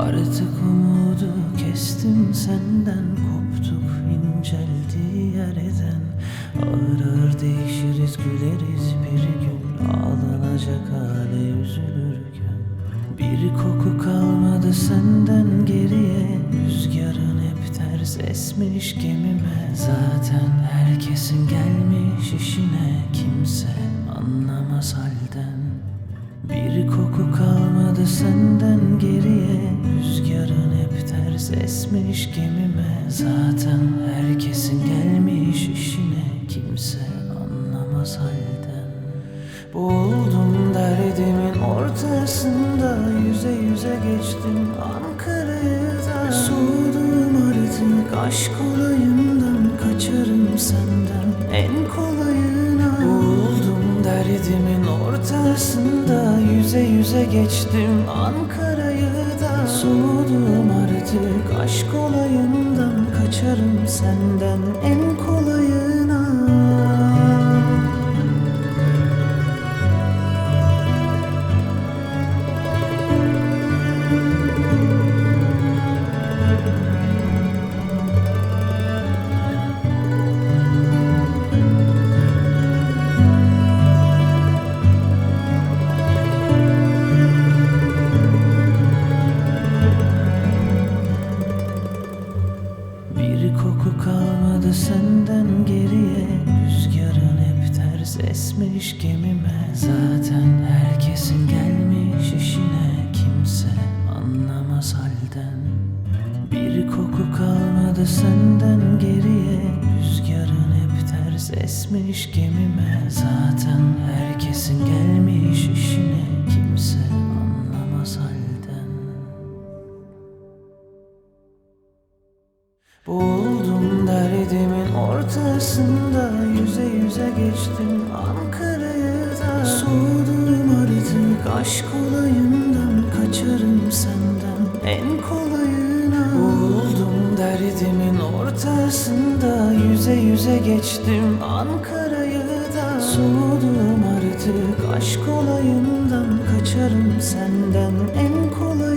Artık umudu kestim senden, koptuk inceldiği yerden. Ağır ağır değişiriz, güleriz bir gün, ağlanacak hale üzülürken. Bir koku kalmadı senden geriye, rüzgarın hep ters esmiş gemime. Zaten herkesin gelmiş işine, kimse anlamaz halden. Bir koku kalmadı senden geriye, rüzgarın hep ters esmiş gemime. Zaten herkesin gelmiş işine, kimse anlamaz halden. Boğuldum derdimin ortasında, yüze yüze geçtim Ankara'yı da. Soğudum artık aşk olayından, kaçarım senden en kolayına. Boğuldum derdimin ortasında, yüze yüze geçtim Ankara'yı da. Soğudum artık aşk olayından, kaçarım senden en kolayına. Bir koku kalmadı senden geriye, rüzgarın hep ters esmiş gemime. Zaten herkesin gelmiş işine, kimse anlamaz halden. Bir koku kalmadı senden geriye, rüzgarın hep ters esmiş gemime. Zaten herkesin gelmiş işine, kimse anlamaz halden. Boğuldum derdimin ortasında, yüze yüze geçtim Ankara'yı da. Soğudum artık aşk olayından, kaçarım senden en kolayına. Boğuldum derdimin ortasında, yüze yüze geçtim Ankara'yı da. Soğudum artık aşk olayından, kaçarım senden en kolayına.